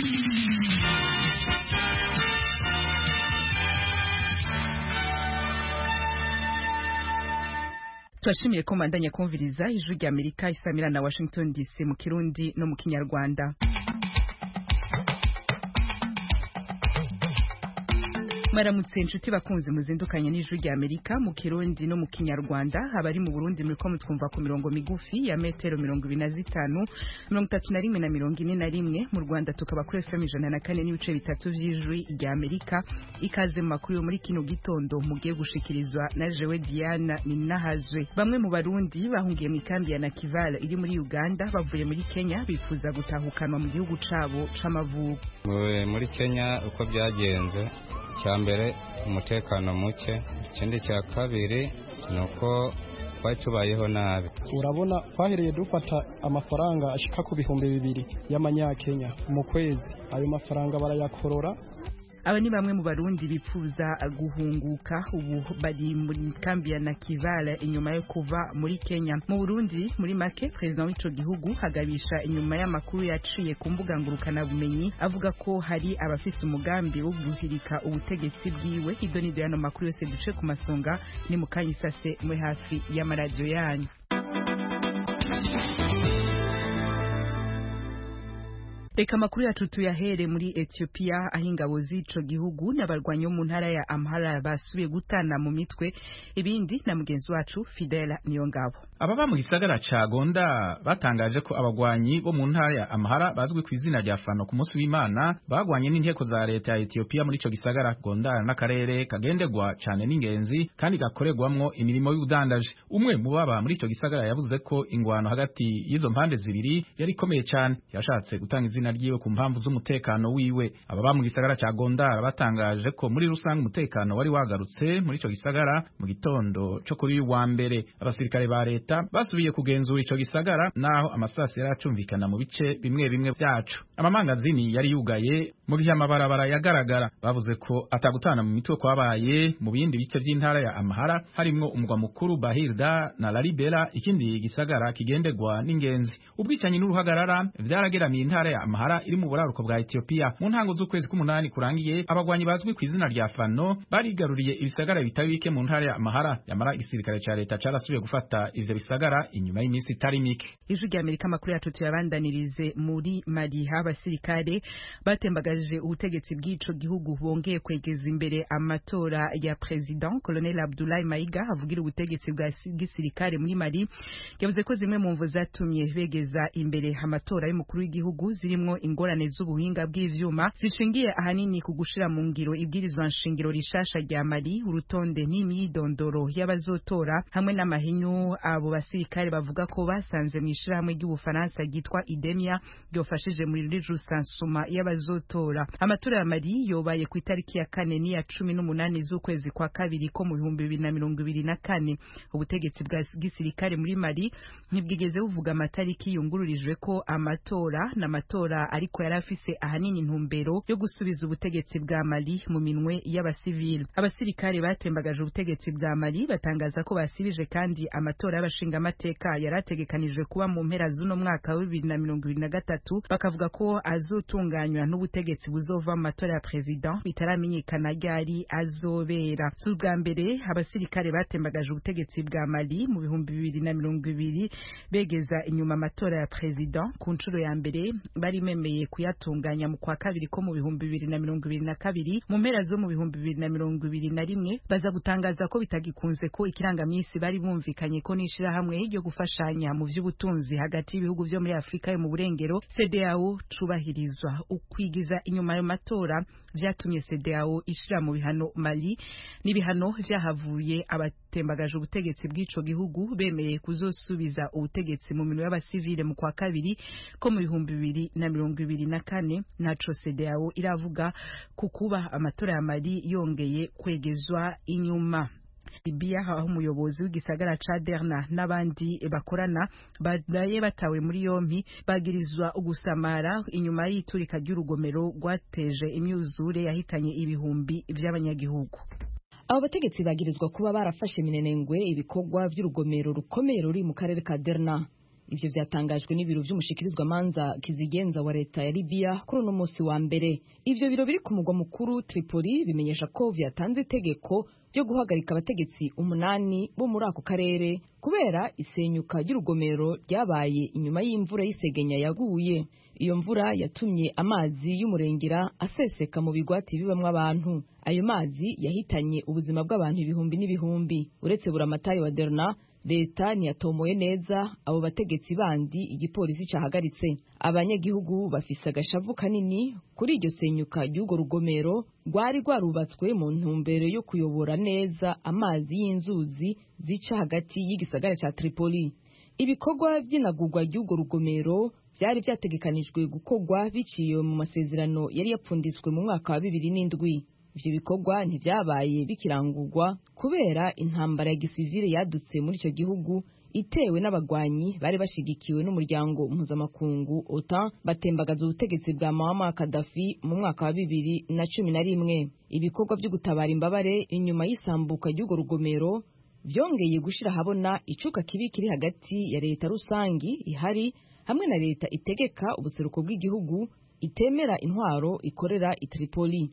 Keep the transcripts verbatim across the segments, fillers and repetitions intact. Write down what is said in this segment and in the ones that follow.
Twashimiye ko mandanya kumviriza ijwi rya Amerika isamira na Washington D C mu Kirundi no mu Kinyarwanda. Maramutse inshuti bakunze muzindukanye n'ijwi rya Amerika mu Kirundi no mu Kinyarwanda, abari mu Burundi muri ko mutwumva ku mirongo migufi ya metero mirongo ibiri na zitanu, mirongo itatu na rimwe na mirongo ine na rimwe, mu Rwanda tukaba kuri F M ijana na kane n'ibice bitatu vy'ijwi rya Amerika. Ikaze mu makuru yo muri kino gitondo mugiye gushikirizwa na jewe Diana Ninahazwe. Bamwe mu Barundi bahungiye mu kambi ya Nakivale iri muri Uganda bavuye muri Kenya bifuza gutahukanwa mu gihugu cabo c'amavuko. Muri Kenya uko byagenze, cyambere umutekano muke, ikindi cya kabiri nuko twatubayeho nabi. Urabona twahereye dufata amafaranga ashika ku bihumbi bibiri y'amanyakenya mu kwezi, ayo mafaranga barayakorora. Aba ni bamwe mu Barundi bipfuza guhunguka ubu bari muri kambi ya Nakivale inyuma yo kuva muri Kenya. Mu Burundi muri make president w'ico gihugu hagabisha inyuma y'amakuru yaciye ku mbuga ngurukana bumenyi avuga ko hari abafise umugambi wo guhirika ubutegetsi bwiwe. Ibyo ni dano makuru yose duce ku masonga ni mukanyisase mwe hafi y'amaradio yanyu. Reka makuru yacu tuyahere muri Ethiopia aho ingabo z'ico gihugu n'abarwanyi mu ntara ya Amhara basubiye gutana mu mitwe. Ibindi na mugenzi wacu Fidela Niyongabo. Ababa mu gisagara ca Gonda batangaje ko abagwanyi bo mu ntara ya Amhara bazwi ku izina rya Fano ku munsi w'Imana bagwanye n'inteko za leta ya Ethiopia muri ico gisagara. Gonda n'akarere kagendegwa cane n'ingenzi kandi gakoregwamwo imirimo y'ubudandaje. Umwe mu baba muri ico gisagara yavuze ko ingwano hagati y'izo mpande zibiri yari komeye cane, yashatse gutanga izina ryiwe ku mpamvu z'umutekano wiwe. Ababa mu gisagara ca Gonda batangaje ko muri rusange umutekano wari wagarutse muri ico gisagara mu gitondo cyo kuri wa mbere. Abasirikare ba leta basubiye kugenzura ico gisagara naho amasasi yaracumvikana mu bice bimwe bimwe byacu. Amamangazini yari yugaye mu bihe amabarabara yagaragara. Bavuze ko atagutana mu mitwe kwabaye mu bindi bice by'intara ya Amhara harimwo umugwa mukuru Bahirda na Lalibela, ikindi gisagara kigendegwa n'ingenzi. Ubwicanyi n'uruhagarara vyarageramiye intara ya Amhara iri mu buraruko bwa Ethiopia. Mu ntango z'ukwezi k'umunani kurangiye abagwanyi bazwi ku izina rya Fano barigaruriye ibisagara bitari bike mu ntara ya Amhara. Yamara igisirikare ca leta carasubiye gufata ivyo bisagara inyuma y'iminsi itari mike. Ijwi rya Amerika makuru yacu tuyabandanirize muri Mali. Abasirikare batembagaje ubutegetsi bw'ico gihugu bongeye kwegeza imbere amatora ya president. Colonel Abdoulaye Maiga avugira ubutegetsi bwa gisirikare muri Mali yavuze ko zimwe mu mvo zatumye begeza imbere amatora y'umukuru w'igihugu zirimwo ingorane z'ubuhinga bw'ivyuma zishingiye ahanini ku gushira mu ngiro ibwirizwa nshingiro rishasha rya Mali, urutonde n'imyidondoro y'abazotora hamwe n'amahinyu. Abo basirikare bavuga ko basanze mu ishirahamwe ry'Ubufaransa ryitwa Idemia ryofashije muri rusansuma y'abazotora. Amatora ya Mali yobaye ku itariki ya kane ni ya cumi n'umunani z'ukwezi kwa kabiri ko mu bihumbi bibiri na mirongo ibiri na kane. Ubutegetsi bwa gisirikare muri Mali ntibwigeze buvuga amatariki yungururijwe ko amatora n'amatora, ariko yarafise ahanini intumbero yo gusubiza ubutegetsi bwa Mali mu minwe y'abasivile. Abasirikare batembagaje ubutegetsi bwa Mali batangaza ko basibije kandi amatora y'abashinga amateka yarategekanijwe kuba mu mpera z'uno mwaka wa bibiri na mirongo ibiri na gatatu. Bakavuga ko azotunganywa n'ubutegetsi buzova mu matora ya president bitaramenyekana ryari azobera. Subwa mbere abasirikare batembagaje ubutegetsi bwa Mali mu bihumbi bibiri na mirongo ibiri begeza inyuma amatora ya president. Ku nshuro ya mbere bari memeye kuyatunganya mu kwa kabiri ko mu bihumbi bibiri na mirongo ibiri na kabiri. Mu mpera zo mu bihumbi bibiri na mirongo ibiri na rimwe baza gutangaza ko bitagikunze ko ikirangamisi bari bumvikanye ko nishira hamwe ryo gufashanya mu vy'ubutunzi hagati y'ibihugu vyo muri Afrika yo mu burengero C D A O cubahirizwa. Ukwigiza inyuma yo matora vyatumye C D A O ishira mu bihano Mali, n'ibihano vyahavuye abatembagaje ubutegetsi bw'ico gihugu bemeye kuzosubiza ubutegetsi mu minwe y'abasivile mu kwa kabiri ko mu bihumbi bibiri na mirongo ibiri na kane. Naco C D A O iravuga kukuba amatora ya Mali yongeye kwegezwa inyuma. Libya aho umuyobozi w'igisagara ca Derna n'abandi bakorana babaye batawe muri yompi bagirizwa ugusamara inyuma y'iturika ry'urugomero rwateje imyuzure yahitanye ibihumbi vy'abanyagihugu. Abo bategetsi bagirizwa kuba barafashe minenengwe ibikorwa vy'urugomero rukomeye ruri mu karere ka Derna. ivyo vyatangajwe n'ibiro vy'umushikirizwa manza kizigenza wa leta ya Libya kuri uno munsi wa mbere. Ivyo biro biri ku mugwa mukuru Tripoli bimenyesha ko vyatanze itegeko ryo guhagarika abategetsi umunani bo muri ako karere kubera isenyuka ry'urugomero ryabaye inyuma y'imvura y'isegenya yaguye. Iyo mvura yatumye amazi y'umurengera aseseka mu bigwati bibamwe abantu. Ayo mazi yahitanye ubuzima bw'abantu ibihumbi n'ibihumbi. Uretse buramatari wa Derna, leta ntiyatomoye neza abo bategetsi bandi igipolisi cahagaritse. Abanyagihugu bafise agashavu kanini kuri iryo senyuka ry'urwo rugomero rwari rwarubatswe mu ntumbero yo kuyobora neza amazi y'inzuzi zica hagati y'igisagara ca Tripoli. Ibikorwa by'inagurwa ry'urwo rugomero byari byategekanijwe gukorwa biciye mu masezerano yari yapfunditswe mu mwaka wa bibiri n'indwi. Ivyo bikorwa ntivyabaye bikirangurwa kubera intambara ya gisivile yadutse muri ico gihugu itewe n'abagwanyi bari bashigikiwe n'umuryango mpuzamakungu OTAN batembagaza ubutegetsi bwa Muammar Gaddafi mu mwaka wa bibiri na cumi na rimwe. Ibikorwa byo gutabara imbabare inyuma y'isambuka ry'urwo rugomero vyongeye gushira habona icuka kibi kiri hagati ya leta rusangi ihari hamwe na leta itegeka ubuseruko bw'igihugu itemera intwaro ikorera i Tripoli.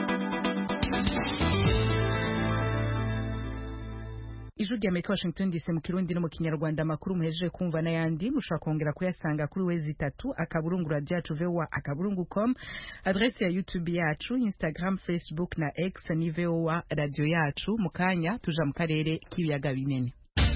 Ijwi rya Amerika Washington D C mu Kirundi no mu Kinyarwanda, makuru muhejeje kumva n'ayandi mushobora kongera kuyasanga kuri wezi itatu akaburungu radio yacu V O A akaburungu com, adresse ya YouTube yacu, Instagram, Facebook na X ni V O A radio yacu. Mukanya tuja mu karere k'ibiyaga binene.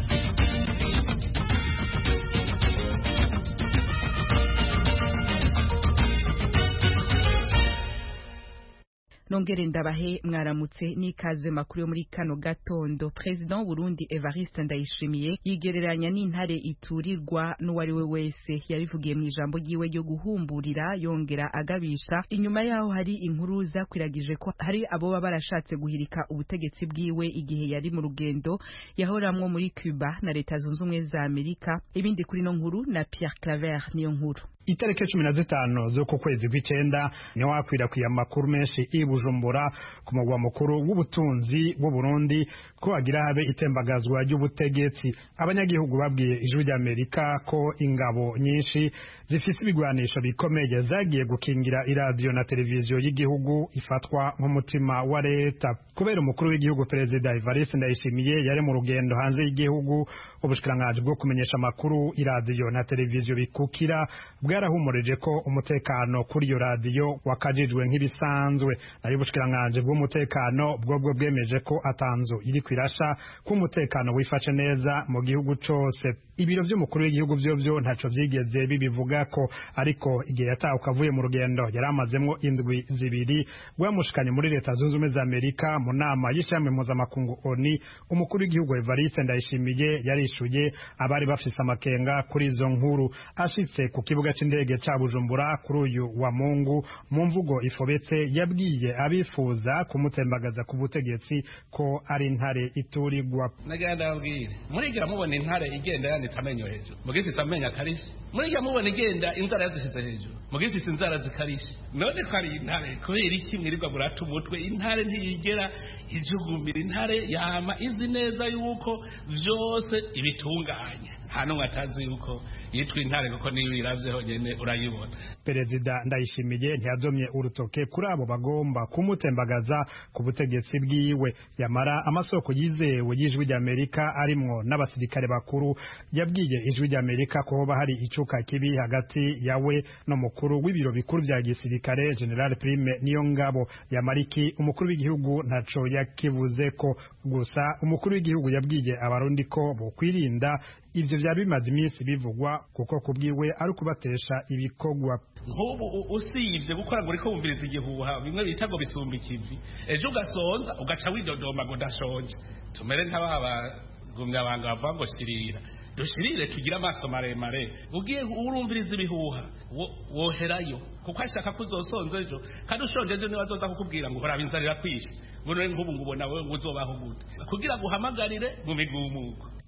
Nongere ndabahe mwaramutse n'ikaze makuru yo muri kano gatondo. President Burundi Evariste Ndayishimiye yigereranya n'intare iturirwa n'uwari we wese. Yabivugiye mu ijambo ryiwe ryo guhumburira yongera agabisha inyuma yaho hari inkuru zakwiragije ko hari abo baba barashatse guhirika ubutegetsi bwiwe igihe yari mu rugendo yahoramwo muri Cuba na Leta Zunze Ubumwe za Amerika. Ibindi kuri no nkuru na Pierre Claver niyo nkuru. Itariki cumi na zitanu zo ku kwezi kw'icenda niho hakwirakwira amakuru menshi i Bujumbura ku mugwa mukuru w'ubutunzi w'u Burundi ko hagira habe itembagazwa ry'ubutegetsi. Abanyagihugu babwiye Ijwi rya Amerika ko ingabo nyinshi zifise ibigwanisho bikomeye zagiye gukingira iradiyo na televiziyo y'igihugu ifatwa nk'umutima wa leta. Kubera umukuru w'igihugu Perezida Evariste Ndayishimiye yari mu rugendo hanze y'igihugu, ubushikiranganji bwo kumenyesha amakuru iradiyo na televiziyo bikukira bwarahumurije ko umutekano kuri iyo radiyo wakajijwe nk'ibisanzwe. Ari ubushikiranganji bw'umutekano bwo bwo bwemeje ko atanzu iri kwirasha ko umutekano wifashe neza mu gihugu cose. Ibiro by'umukuru w'igihugu byo byo ntaco vyigeze bibivuga ko, ariko igihe yatahuka avuye mu rugendo yaramazemwo indwi zibiri rwamushikanye muri Leta Zunze Ubumwe za Amerika mu nama y'ishami mpuzamakungu ONU. Umukuru w'igihugu Evariste Ndayishimiye yarishuye abari bafise amakenga kuri izo nkuru. Ashitse ku kibuga c'indege ca Bujumbura kuri uyu wa Mungu, mu mvugo ifobetse yabwiye abifuza kumutembagaza ku butegetsi ko ari intare iturirwa. Nagenda abwire murigira mubona intare igenda yanditse amenyo hejuru, mugifise amenyo akarishe. Murigira mubona igenda inzara yazishize hejuru, mugifise inzara zikarishe. None ko ari intare kubera iki mwirirwa murata umutwe? Intare ntiyigera ijugumira, intare yama izi neza yuko vyose ibitunganya. Hano atazi yuko yitwa intare kuko niyo iravyeho nyene urayibona. Perezida Ndayishimiye ntiyazomye urutoke kuri abo bagomba kumutembagaza ku butegetsi bwiwe. Yamara amasoko yizewe y'Ijwi rya Amerika arimwo n'abasirikare bakuru yabwiye Ijwi rya Amerika ko hoba hari icuka kibi hagati yawe no mukuru w'ibiro bikuru vya gisirikare General Prime Niyongabo. Yamariki umukuru w'igihugu ntaco yakivuze ko, gusa umukuru w'igihugu yabwiye abarundi ko bo kwirinda ivyo vya bimaze iminsi bivugwa kuko kubwiwe ari kubatesha ibikogwa. Nk'ubu usivye gukora ngo uriko bumviriza igihuha bimwe bita ngo bisumba ikivi, ejo ugasonza ugaca widodoma ngo ndashonje. Tumere nk'ababa gumya banga bava ngo shirira dushirire tugira amaso maremare. Ugiye urumviriza ibihuha woherayo kuko ashaka kuzosonza ejo, kandi ushonje ejo niwe azoza kukubwira ngo hora inzarira kwishe ngo none nk'ubu ngubona wewe uzobaho gute, kugira guhamagarire mu migumuko.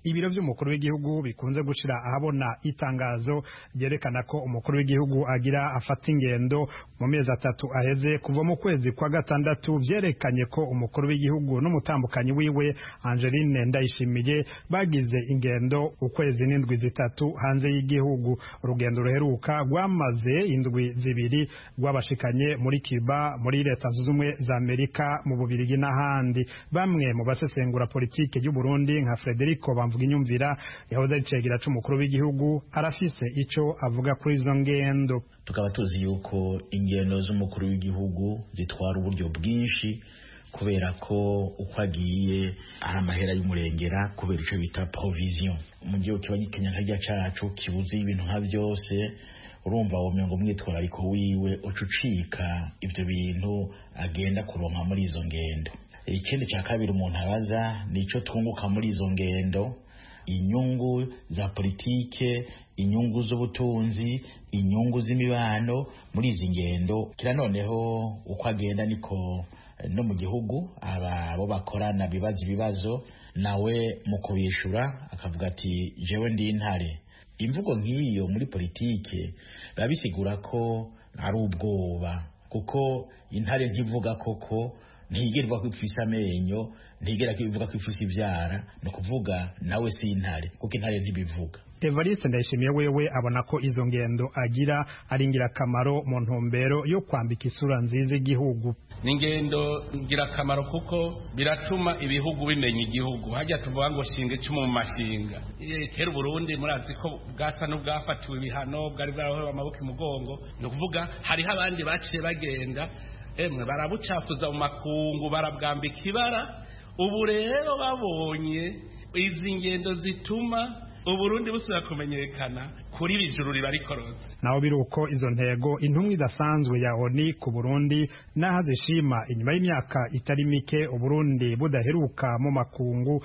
ibiro by'umukuru w'igihugu bikunze gushira ahabona itangazo ryerekana ko umukuru w'igihugu agira afata ingendo mu mezi atatu aheze kuva mu kwezi kwa gatandatu vyerekanye ko umukuru w'igihugu n'umutambukanyi wiwe Angeline Ndayishimiye bagize ingendo ukwezi n'indwi zitatu hanze y'igihugu. Urugendo ruheruka rwamaze indwi zibiri rwabashikanye muri Cuba, muri leta zunze ubumwe za Amerika, mu Bubirigi n'ahandi. Bamwe mu basesengura politike y'u Burundi nka Frederico Bamvuga Inyumvira yahoze ari cegera c'umukuru w'igihugu arafise ico avuga kuri izo ngendo. Tukaba tuzi yuko ingendo z'umukuru w'igihugu zitwara uburyo bwinshi kubera ko uko agiye ari amahera y'umurengera kubera ico bita provision. Mu gihe kiba gikenya nkajya cacu kibuze ibintu nka byose, urumva wo mengo mwitwarariko wiwe ucucika ivyo bintu agenda kuronka muri izo ngendo. Ikindi cya kabiri umuntu abaza nico twunguka muri izo ngendo, inyungu za politike, inyungu z'ubutunzi, inyungu z'imibano muri izi ngendo. Kira noneho uko agenda niko no mu gihugu abo bakorana bibaza ibibazo, nawe mu kubishura akavuga ati jewe ndi intare. Imvugo nk'iyo muri politike babisigura ko ari ubwoba, kuko intare ntivuga koko, ntigerwa ko ifise amenyo, ntigera kivuga ko ifise ivyara, no kuvuga nawe si intare kuko intare ntibivuga. Evariste Ndayishimiye wewe abona ko izo ngendo agira ari ingirakamaro mu ntumbero yo kwambika isura nziza igihugu. N'ingendo ngirakamaro kuko biratuma ibihugu bimenya igihugu. Hajya tuvuga ngo shinge cyo mu mashinga. Kera Burundi murazi ko bwasa n'ubwafatiwe ibihano, bwari bwaraho amaboko imugongo, no kuvuga hariho abandi baciye bagenda emwe barabucafuza mu makungu, barabwambika ibara. Ubu rero babonye izi ngendo zituma Uburundi busubira kumenyekana kuri bijuru riba rikoroza. Naho biruko izo ntego intumwa idasanzwe ya O N U ku Burundi naho zishima inyuma y'imyaka itari mike Uburundi budaheruka mu makungu.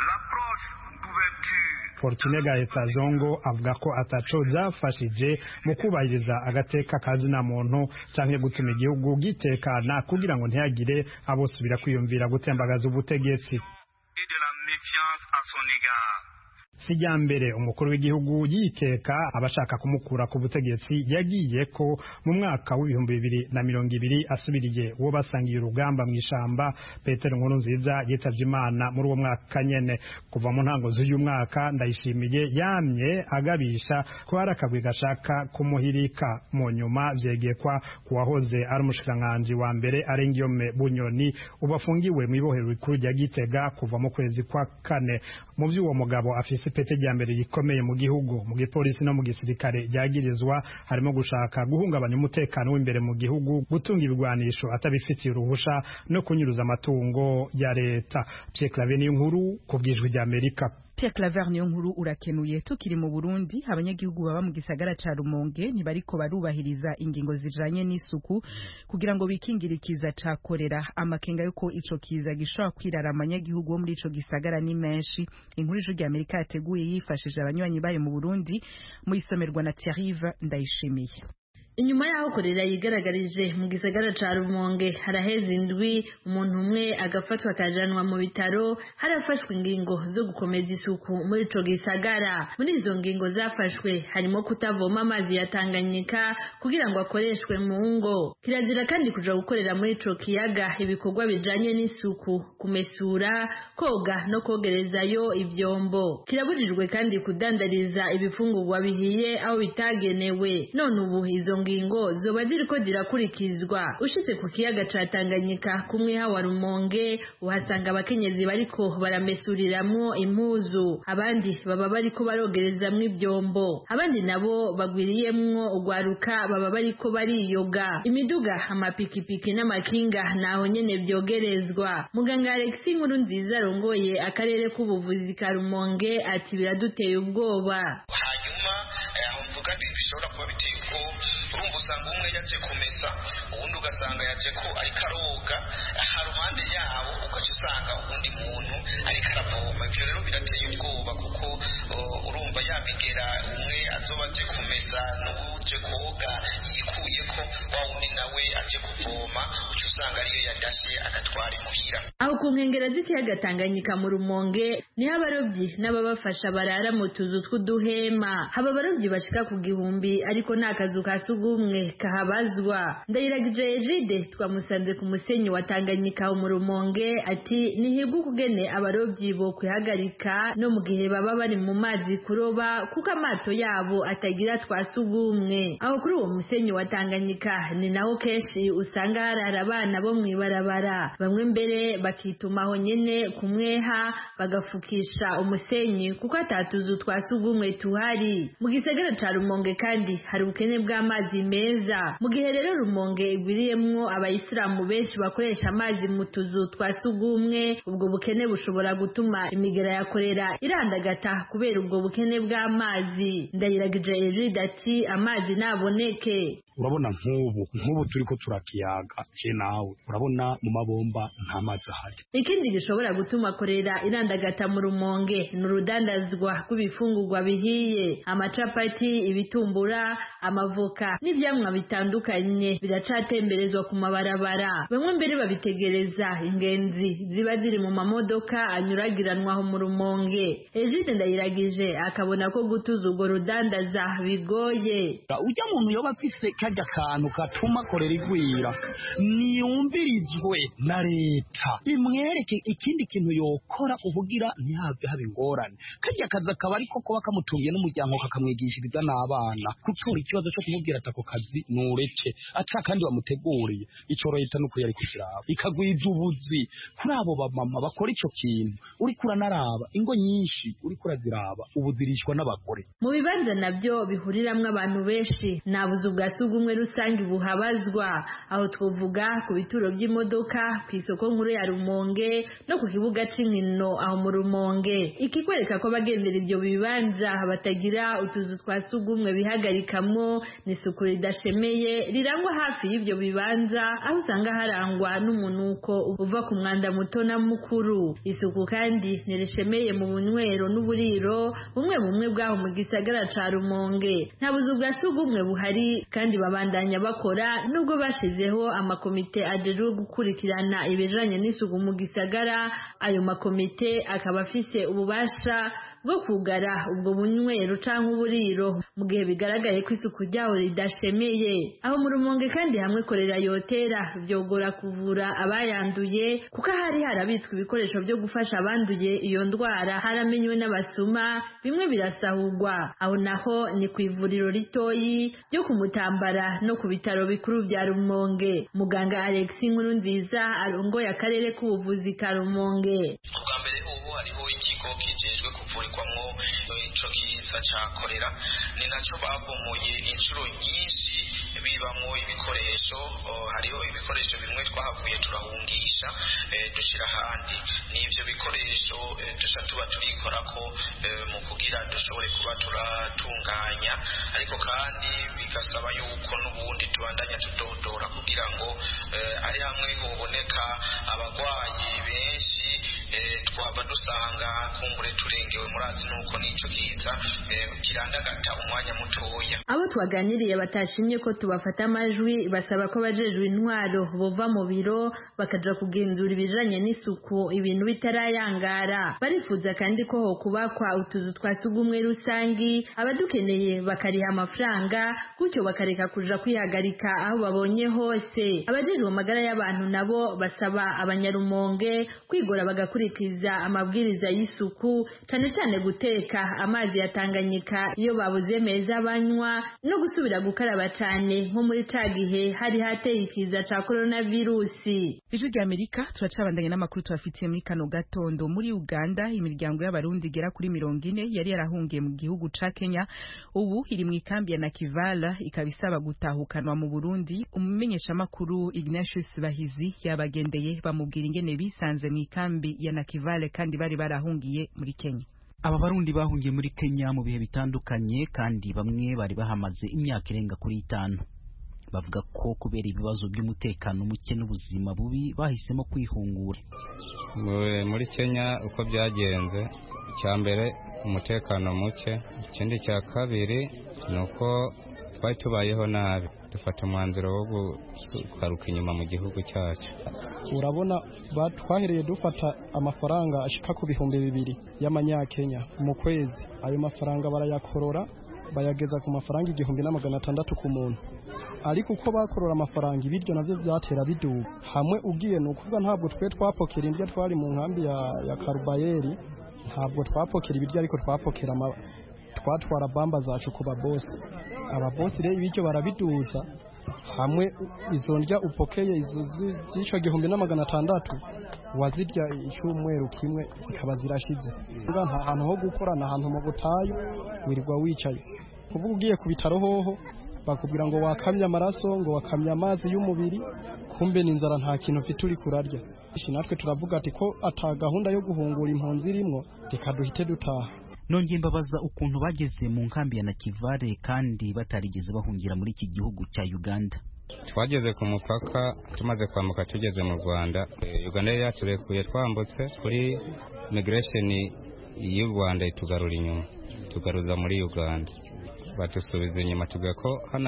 Fortune Gaeta Zongo avuga ko ataco zafashije mu kubahiriza agateka kazina muntu canke gutuma igihugu gitekana kugira ngo ntihagire abosubira kwiyumvira gutembagaza ubutegetsi. Sijya mbere umukuru w'igihugu yikeka abashaka kumukura ku butegetsi yagiye ko mu mwaka w'ibihumbi bibiri na mirongo ibiri asubiriye uwo basangiye urugamba mu ishamba Petero Nkurunziza yitavye Imana muri uwo mwaka nyene. Kuva mu ntango z'uyu mwaka Ndayishimiye yamye agabisha ko hari akagwi gashaka kumuhirika. Mu nyuma vyegekwa kuwahoze ari umushikiranganji wa mbere Arengiyome Bunyoni ubafungiwe mu ibohero rikuru rya Gitega kuva mu kwezi kwa kane. Mu vy'uwo mugabo afise pete rya mbere rikomeye mu gihugu, mu gipolisi no mu gisirikare ryagirizwa harimo gushaka guhungabanya umutekano w'imbere mu gihugu, gutunga ibigwanisho atabifitiye uruhusha no kunyuruza amatungo ya leta. Pierre Claver Niyonkuru ku bw'ijwi rya Amerika. Pierre Claver Niyonkuru urakenuye. Tukiri mu Burundi, abanyagihugu baba mu gisagara ca Rumonge ntibariko barubahiriza ingingo zijanye n'isuku kugira ngo bikingirikiza ca korera. Amakenga yuko ico kiza gishobora kwirara abanyagihugu bo muri ico gisagara ni menshi. Inkuru y'ijwi rya Amerika yateguye yifashije abanywanyi bayo mu Burundi mu isomerwa na Thierry Ndayishimiye. Inyuma yaho korera yigaragarije mu gisagara ca Rumonge haraheze indwi umuntu umwe agafatwa akajanwa mu bitaro, harafashwe ingingo zo gukomeza isuku muri ico gisagara. Muri izo ngingo zafashwe harimo kutavoma amazi ya Tanganyika kugira ngo akoreshwe mu ngo. Kirazira kandi kuja gukorera muri ico kiyaga ibikorwa bijanye n'isuku, kumesura, koga no kogerezayo ivyombo. Kirabujijwe kandi kudandariza ibifungurwa bihiye aho bitagenewe. None ubu izo ngingo zoba ziriko zirakurikizwa. Ushitse ku kiyaga ca Tanganyika kumwe hawa Rumonge uhasanga abakenyezi bariko baramesuriramwo impuzu, abandi baba bariko barogerezamwo ivyombo, abandi nabo bagwiriyemwo ugwaruka baba bariko bariyoga. Imiduga, amapikipiki n'amakinga naho nyene vyogerezwa. Muganga Alex Nkurunziza arongoye akarere k'ubuvuzi ka Rumonge ati biraduteye ubwoba. Hanyuma avuga bishobora kuba biteye ubwoba. Urumva usanga umwe yaje kumesa, ubundi ugasanga yaje ko ariko aroga, haruhande yabo ugaca usanga ubundi muntu ariko aravoma. Ivyo rero birateye ubwoba kuko urumva yabigera umwe azoba aje kumesa n'uje koga yikuye ko wa wundi nawe aje kuvoma, uca usanga ariyo yadashe agatwara imuhira. Aho ku nkengera z'ikiyaga Tanganyika mu Rumonge niho abarobyi n'ababafasha barara mu tuzu tw'uduhema. Haba abarobyi bashika ku gihumbi ariko nta kazu ka sugumwe kahabazwa. Ndayiragije Egide twamusanze ku musenyi wa Tanganyika mu Rumonge ati nihibwa kugene abarobyi bo kwihagarika no mu gihe baba bari mu mazi kuroba kuko amato yabo atagira twasugumwe. Aho kuri uwo musenyi wa Tanganyika ni naho kenshi usanga harara abana bo mwibarabara, bamwe mbere bakitumaho nyene kumweha bagafukisha umusenyi kuko atatuzu twasugumwe tuhari. Mu gisagara ca Rumonge kandi hari ubukene bw'amazi meza. Mu gihe rero Rumonge igwiriyemwo abayisilamu benshi bakoresha amazi mu tuzu twasugumwe, ubwo bukene bushobora gutuma imigera ya kolera irandagata kubera ubwo bukene bw'amazi. Ndayiragije Egide ati amazi naboneke. Urabona nk'ubu nk'ubu turiko turakiyaga je nawe urabona mu mabomba nta mazi ahari. Ikindi gishobora gutuma kolera irandagata mu Rumonge ni urudandazwa rw'ibifungurwa bihiye, amacapati, ibitumbura, amavoka n'ivyamwa bitandukanye biracatemberezwa ku mabarabara. Bamwe mbere babitegereza ingenzi ziba ziri mu mamodoka anyuragiranwaho mu Rumonge. Egide Ndayiragije akabona ko gutuza urwo rudandaza bigoye. Ujya muntu yoba afise kajya kantu katuma kolera igwira niyumvirizwe na leta imwereke ikindi kintu yokora ubugira ntihave habe ingorane. Kajya kaza kaba ariko kuba kamutungiye n'umuryango kakamwigishiriza n'abana kutura ikibazo cyo kumubwira atako kazi nureke aca kandi bamuteguriye ico leta nuko yari kukiraba ikagwiza ubuzi kuri abo bamama bakora ico kintu uri kuranaraba ingo nyinshi uri kuraziraba ubuzirishwa n'abagore. Mu bibanza nabyo bihuriramwe abantu benshi nabuze ubwa sugumwe rusangi buhabazwa, aho twovuga ku bituro by'imodoka, ku isoko nkuru ya Rumonge no ku kibuga c'inkino aho mu Rumonge. Ikikwereka ko abagendera ibyo bibanza batagira utuzu twa sugumwe bihagarikamwo ni isuku ridashemeye rirangwa hafi y'ibyo bibanza, aho usanga harangwa n'umunuko uva ku mwanda muto na mukuru. Isuku kandi nirishemeye mu bunywero n'uburiro bumwe bumwe bwaho mu gisagara ca Rumonge. Nta buzu bwa sugumwe buhari kandi babandanya bakora nubwo bashizeho amakomite ajejwe gukurikirana ibijanye n'isuku mu gisagara. Ayo makomite akaba afise ububasha bwo kugara ubwo bunywero canke uburiro mu gihe bigaragaye ko isuku ryaho ridashemeye. Aho mu Rumonge kandi hamwe kolera yotera vyogora kuvura abayanduye kuko hari harabitswe ibikoresho byo gufasha abanduye iyo ndwara haramenywe n'abasuma, bimwe birasahurwa. Aho naho ni ku ivuriro ritoyi ryo kumutambara no ku bitaro bikuru bya Rumonge. Muganga Alex Nkurunziza arongoye akarere k'ubuvuzi ka Rumonge. Ubwa mbere ubu hariho ikigo kijejwe kuvurikwamwo ico kiza ca kolera, ni naco babomoye inshuro nyinshi bibamwo ibikoresho. Hariho ibikoresho bimwe twahavuye turahungisha dushira ahandi, n'ivyo bikoresho dusha tuba turikorako mu kugira dushobore kuba turatunganya, ariko kandi bigasaba yuko n'ubundi tubandanya tudodora kugira ngo ari hamwe hoboneka abagwayi benshi twaba dusanga kumbure turengewe murazi nuko nico kiza kirandagata umwanya mutoya. Abo twaganiriye batashimye ko tubafata amajwi basaba ko bajejwe intwaro bova mu biro bakaja kugenzura ibijanye n'isuku ibintu bitarayangara. Barifuza kandi ko ho kubakwa utuzu twa sugumwe rusangi abadukeneye bakariha amafaranga gutyo bakareka kuja kwihagarika aho babonye hose. Abajejwe amagara y'abantu nabo basaba abanyarumonge kwigora bagakurikiza amabwiriza y'isuku, cyane cyane guteka amazi ya Tanganyika iyo babuze meza banywa no gusubira gukaraba cyane nko muri ca gihe hari hateye ikiza ca coronavirusi. Ijwi rya Amerika turacabandanye n'amakuru tubafitiye muri kano gatondo. Muri Uganda imiryango y'abarundi igera kuri mirongo ine yari yarahungiye mu gihugu ca Kenya ubu iri mu ikambi ya Nakivala ikabisaba gutahukanwa mu Burundi. Umumenyesha makuru Ignatius Bahizi yabagendeye bamubwira ingene bisanze mu ikambi ya Nakivala kandi bari barahungiye muri Kenya. Aba barundi bahungiye muri Kenya mu bihe bitandukanye kandi bamwe bari bahamaze imyaka irenga kuri itanu. Bavuga ko kubera ibibazo by'umutekano muke n'ubuzima bubi bahisemo kwihungura. Muri Kenya uko byagenze, cya mbere umutekano muke, ikindi cya kabiri nuko twari tubayeho nabi. dufata umwanzuro wo gukaruka inyuma mu gihugu cyacu. Urabona batwahereye dufata amafaranga ashika ku bihumbi bibiri y'amanyakenya mu kwezi. Ayo mafaranga barayakorora bayageza ku mafaranga igihumbi n'amagana atandatu ku muntu, ariko uko bakorora amafaranga ibiryo navyo byatera biduga. Hamwe ugiye no kuvuga ntabwo twe twapokera indya twari mu nkambi ya, ya Karubayeri, ntabwo twapokera ibiryo ariko twapokera ama twatwara bamba zacu ku babosi. Ababosi rero ibiryo barabiduza, hamwe izo ndya upokeye izo z'ico gihumbi n'amagana atandatu wazirya icyumweru kimwe zikaba zirashize. Nta hantu ho gukorana, ahantu mu butayu wirirwa wicaye. Kuvuga ugiye ku bitaro hoho bakubwira ngo wakamya amaraso, ngo wakamya amazi y'umubiri, kumbe n'inzara nta kintu ufite uri kurarya. Natwe turavuga ati ko ata gahunda yo guhungura impunzi irimwo, reka duhite dutaha. Nongeye mbabaza ukuntu bageze mu nkambi ya Nakivale kandi batarigeze bahungira muri iki gihugu cya Uganda. Twageze ku mupaka, tumaze kwambuka tugeze mu Rwanda. Uganda yari yaturekuye twambutse kuri migration y'u Rwanda itugarura inyuma, tugaruza muri Uganda. Batusubiza inyuma tuvuga ko hano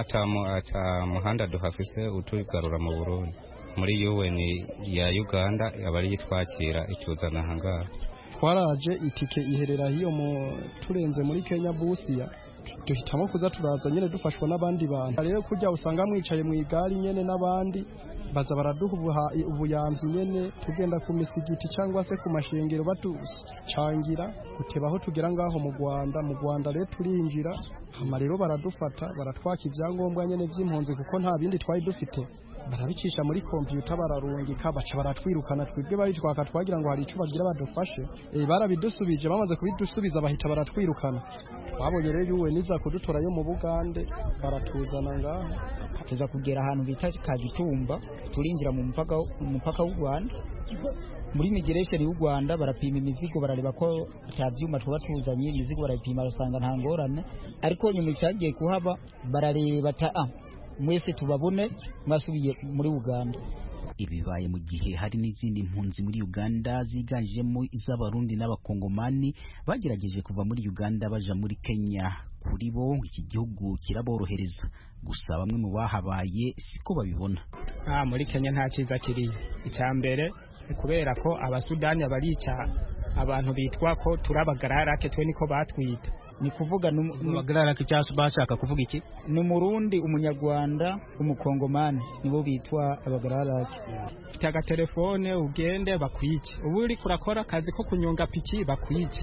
ata muhanda duhafise utugarura mu Burundi. Muri U N ya Uganda abari yitwakira icyuzana hangaha. Twaraje itike iherera hiyo mu turenze muri Kenya Busia, duhitamo kuza turaza nyene dufashwa n'abandi bantu. Rero kujya usanga mwicaye mu igari nyene n'abandi baza baraduha ubuyamzi nyene, tugenda ku misigiti cyangwa se ku mashengero batucangira kutebaho tugera ngaho mu Rwanda. Mu Rwanda rero turinjira, hama rero baradufata baratwaka ivyangombwa nyene vy'impunzi kuko nta bindi twari dufite. Barabicisha muri computer bararungika baca baratwirukana, twebwe bari twaka twagira ngo hari ico bagira badufashe. E, barabidusubije, bamaze kubidusubiza bahita baratwirukana. Twabonye rero yuwe niza kudutora yo mu Bugande baratuzana ngaho tuza kugera ahantu bita Kagitumba, turinjira mu mpaka umupaka w'u Rwanda. Muri migration y'u Rwanda barapima imizigo, barareba ko atavyuma tuba tuzanye, imizigo barapima basanga nta ngorane, ariko nyuma cyagiye kuhaba barareba ta ah mwese tubabone mwasubiye muri Uganda. Ibibaye mu gihe hari n'izindi mpunzi muri Uganda ziganjemo iz'abarundi n'abakongomani bagerageje kuva muri Uganda baja muri Kenya. Kuri bo iki gihugu kiraborohereza, gusa bamwe mu bahabaye siko babibona. Ah, muri Kenya nta kiza kiri. Icyambere kubera ko abasudani abarica abantu bitwa ko turabagararake, twe niko batwita. Ni kuvuga n'abagararake cyaso bashaka kuvuga iki? Ni Murundi, umunyarwanda, umukongomani nibo bitwa abagararake. Fite agatelefone ugende bakwice, ubu uri kurakora akazi ko kunyonga piki bakwice.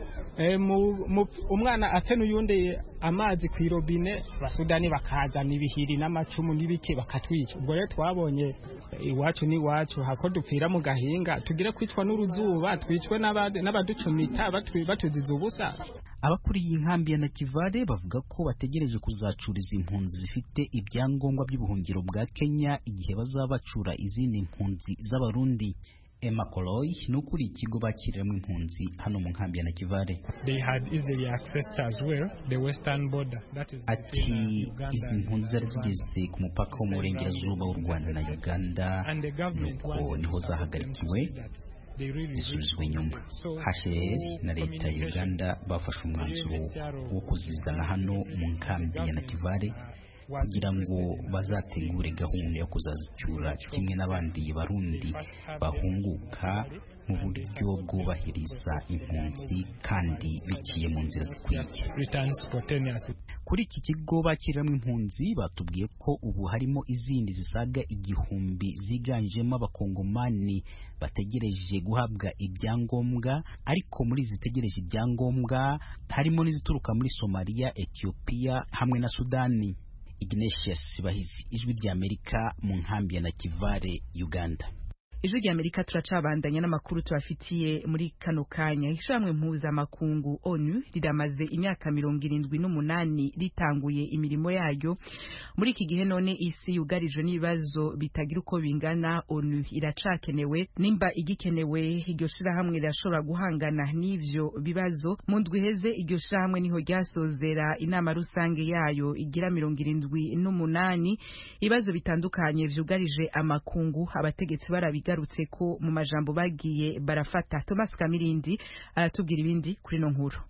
E, mu, mu, umwana atenu yunde amazi ku irobine basudani bakazana ibihiri n'amacumu n'ibiki bakatwica. Ubwo rero twabonye iwacu ni wacu hako dupfira mu gahinga tugire kwicwa n'uruzuba, twicwe n'abaducumita batuziza ubusa. Abakuriye inkambi ya Nakivale bavuga ko bategereje kuzacuriza impunzi zifite ibyangombwa by'ubuhungiro bwa Kenya igihe bazabacura izindi impunzi z'abarundi. Emma Koloy nukuri ikigo bakiriramo impunzi hano mu nkambi ya Nakivale. They had easily accessed as well the western border, that is ati izi impunzi zari zigeze ku mupaka wo mu burengerazuba w'u Rwanda na Uganda, nuko niho zahagarikiwe zisubizwa inyuma. H R na leta ya Uganda bafashe umwanzuro wo kuzizana hano mu nkambi ya Nakivale kugira ngo bazategure gahunda yo kuzazicyura kimwe n'abandi barundi bahunguka mu buryo bwubahiriza impunzi kandi biciye mu nzira zikwiye. Kuri iki kigo bakiriramo impunzi batubwiye ko ubu harimo izindi zisaga igihumbi ziganjemo abakongomani bategereje guhabwa ibyangombwa, ariko muri zitegereje ibyangombwa harimo n'izituruka muri Somalia, Ethiopia hamwe na Sudani. Ignatius Bahizi, Ijwi ry'Amerika mu nkambi ya Nakivale, Uganda. Ijwi ry'Amerika turacabandanya n'amakuru tubafitiye muri kano kanya. Ishamwe mpuza makungu ONU riramaze imyaka mirongo irindwi n'umunani ritanguye imirimo yayo. Muri iki gihe none isi yugarijwe n'ibibazo bitagira uko bingana, ONU iracakenewe. Nimba igikenewe iryo shirahamwe rirashobora guhangana n'ivyo bibazo. Mu ndwi heze iryo shirahamwe niho ryasozera inama rusange yayo igira mirongo irindwi n'umunani. Ibibazo bitandukanye vyugarije amakungu abategetsi barabi garutse ko mu majambo bagiye barafata. Thomas Kamirindi aratubwira ibindi kuri no nkuru.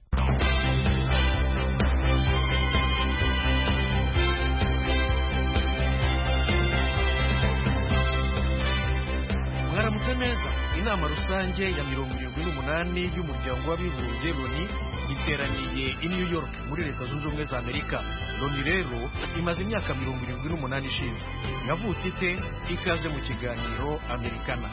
inama rusange ya mirongo irindwi n'umunani y'umuryango w'abibumbye loni iteraniye i New York muri leta zunze ubumwe za Amerika. Loni rero imaze imyaka mirongo irindwi n'umunani ishize. Yavutse ite? Ikaze mu kiganiro Amerikana.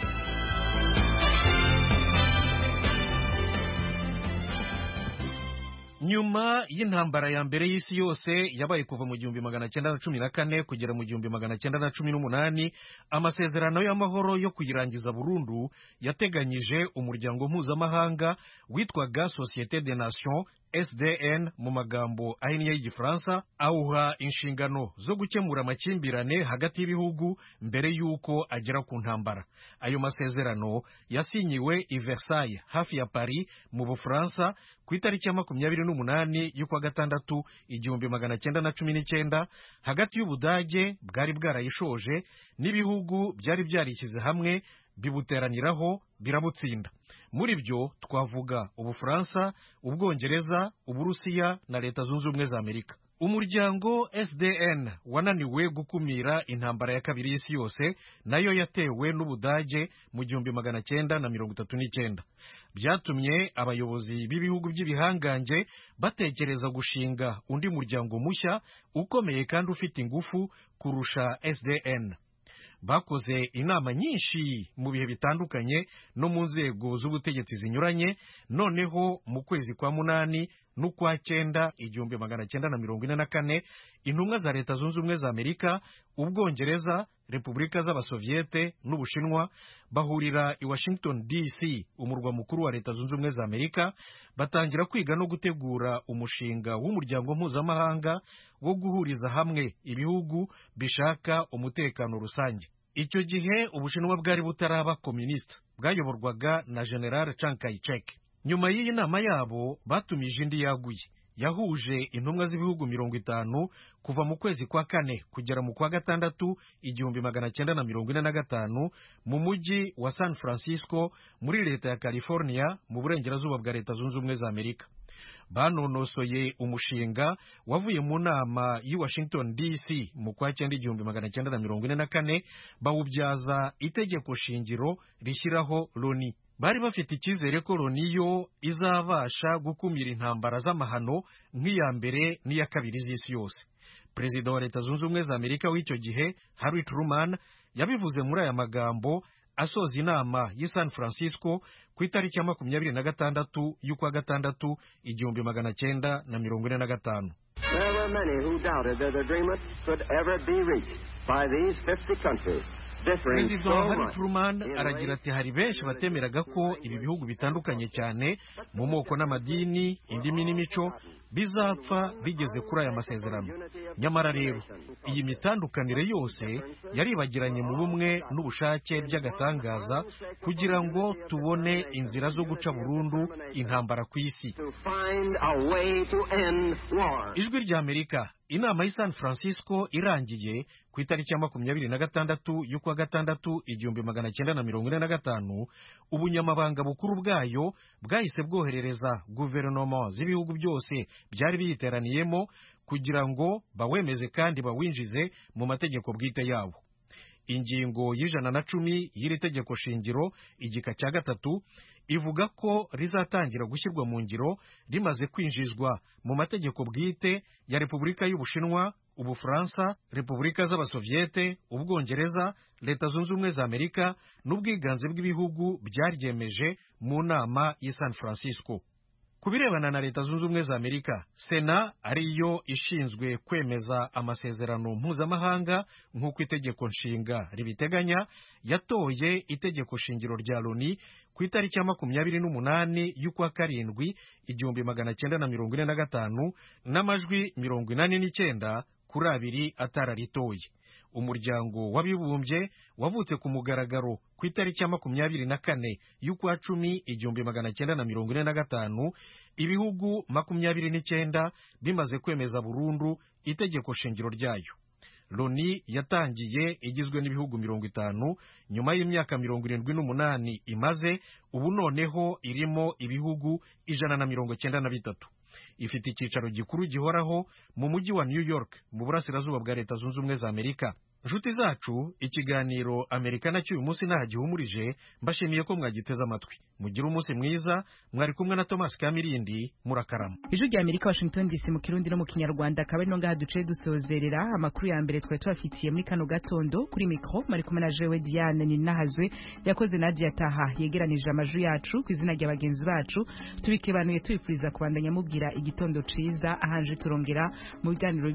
Nyuma y'intambara ya mbere y'isi yose yabaye kuva mu gihumbi magana cyenda na cumi na kane kugera mu gihumbi magana cyenda na cumi n'umunani, amasezerano y'amahoro yo kuyirangiza burundu yateganyije umuryango mpuzamahanga witwaga Société des Nations S D N mu magambo ahinnye y'igifaransa, awuha inshingano zo gukemura amakimbirane hagati y'ibihugu mbere y'uko agera ku ntambara. Ayo masezerano yasinyiwe i Versailles hafi ya Paris mu Bufaransa ku itariki ya makumyabiri n'umunani y'ukwa gatandatu igihumbi magana cyenda na cumi n'icyenda, hagati y'Ubudage bwari bwarayishoje n'ibihugu byari byarishyize hamwe bibuteraniraho birabutsinda. Muri byo twavuga Ubufaransa, Ubwongereza, Uburusiya na Leta Zunze Ubumwe za Amerika. Umuryango S D N wananiwe gukumira intambara ya kabiri y'isi yose, nayo yatewe n'Ubudage mu gihumbi magana cyenda na mirongo itatu n'icyenda. Byatumye abayobozi b'ibihugu by'ibihangange batekereza gushinga undi muryango mushya ukomeye kandi ufite ingufu kurusha S D N. Bakoze inama nyinshi mu bihe bitandukanye no mu nzego z'ubutegetsi zinyuranye. Noneho mu kwezi kwa munani n'ukwa cyenda igihumbi magana cyenda na mirongo ine na kane, intumwa za Leta Zunze Ubumwe za Amerika, Ubwongereza, Repubulika z'Abasoviyete n'Ubushinwa bahurira i Washington D C, umurwa mukuru wa Leta Zunze Ubumwe za Amerika, batangira kwiga no gutegura umushinga w'umuryango mpuzamahanga wo guhuriza hamwe ibihugu bishaka umutekano rusange. Icyo gihe Ubushinwa bwari butaraba communiste, bwayoborwaga na General Chiang Kai-shek. Nyuma y'iyi nama yabo batumije indi yaguye, yahuje intumwa z'ibihugu mirongo itanu kuva mu kwezi kwa kane kugera mu kwa gatandatu igihumbi magana cyenda na mirongo ine na gatanu mu mujyi wa San Francisco muri leta ya California mu burengerazuba bwa Leta Zunze Ubumwe za Amerika. Banonosoye umushinga wavuye mu nama y'i Washington D C mu kwa cyenda igihumbi magana cyenda na mirongo ine na kane, bawubyaza itegeko shingiro rishyiraho Loni. Bari bafite icyizere ko Loni yo izabasha gukumira intambara z'amahano nk'iya mbere n'iya kabiri z'isi yose. Perezida wa Leta Zunze Ubumwe za Amerika w'icyo gihe Harry Truman yabivuze muri aya magambo asoza inama y'i San Francisco ku itariki ya makumyabiri na gatandatu y'ukwa gatandatu igihumbi magana cyenda na mirongo ine na gatanu. There were many who doubted that agreement could ever be reached by these fifty countries. Perezida Harry Truman aragira ati hari benshi batemeraga ko ibi bihugu bitandukanye cyane mu moko n'amadini, indimi n'imico bizapfa bigeze kuri aya masezerano. Nyamara rero iyi mitandukanire yose yaribagiranye mu bumwe n'ubushake by'agatangaza kugira ngo tubone inzira zo guca burundu intambara ku isi. Ijwi rya Amerika, inama y'i San Francisco irangiye ku itariki ya makumyabiri na gatandatu y'ukwa gatandatu igihumbi magana cyenda na mirongo ine na gatanu, ubunyamabanga bukuru bwayo bwahise bwoherereza guverinoma z'ibihugu byose byari biyiteraniyemo kugira ngo bawemeze kandi bawinjize mu mategeko bwite yabo. Ingingo y'ijana na cumi y'iri tegeko shingiro igika cya gatatu ivuga ko rizatangira gushyirwa mu ngiro rimaze kwinjizwa mu mategeko bwite ya Repubulika y'Ubushinwa, Ubufaransa, Repubulika z'Abasoviyete, Ubwongereza, Leta Zunze Ubumwe za Amerika n'ubwiganze bw'ibihugu byaryemeje mu nama y'i San Francisco. Ku birebana na Leta Zunze Ubumwe za Amerika, Sena ariyo ishinzwe kwemeza amasezerano mpuzamahanga nk'uko itegeko nshinga ribiteganya, yatoye itegeko shingiro rya Loni ku itariki ya makumyabiri n'umunani y'ukwa karindwi igihumbi magana cyenda na mirongo ine na gatanu n'amajwi mirongo inani n'icyenda kuri abiri atararitoye. Umuryango w'abibumbye wavutse ku mugaragaro ku itariki ya makumyabiri na kane y'ukwa cumi igihumbi magana cyenda na mirongo ine na gatanu, ibihugu makumyabiri n'icyenda bimaze kwemeza burundu itegeko shingiro ryayo. Loni yatangiye igizwe n'ibihugu mirongo itanu, nyuma y'imyaka mirongo irindwi n'umunani imaze, ubu noneho irimo ibihugu ijana na mirongo cyenda na bitatu. Ifite icyicaro gikuru gihoraho mu mujyi wa New York mu burasirazuba bwa Leta Zunze Ubumwe za Amerika. nshuti zacu ikiganiro Amerikana cy'uyu munsi nta gihumurije mbashimiye ko mwagiteze amatwi mugira umunsi mwiza mwari kumwe na Thomas Kamirindi murakarama ijwi rya Amerika Washington D C mu kirundi no mu kinyarwanda akaba no ngaha duce dusozerera amakuru ya mbere twari twafitiye muri kano gatondo kuri micro mari kumwe na Jewe Diane Ninahazwe yakoze Nadia Taha yegeranije amajwi yacu ku izina rya bagenzi bacu tubikebanuye tubipuriza kubandanya mubwira igitondo ciza ahanje turongera mu biganiro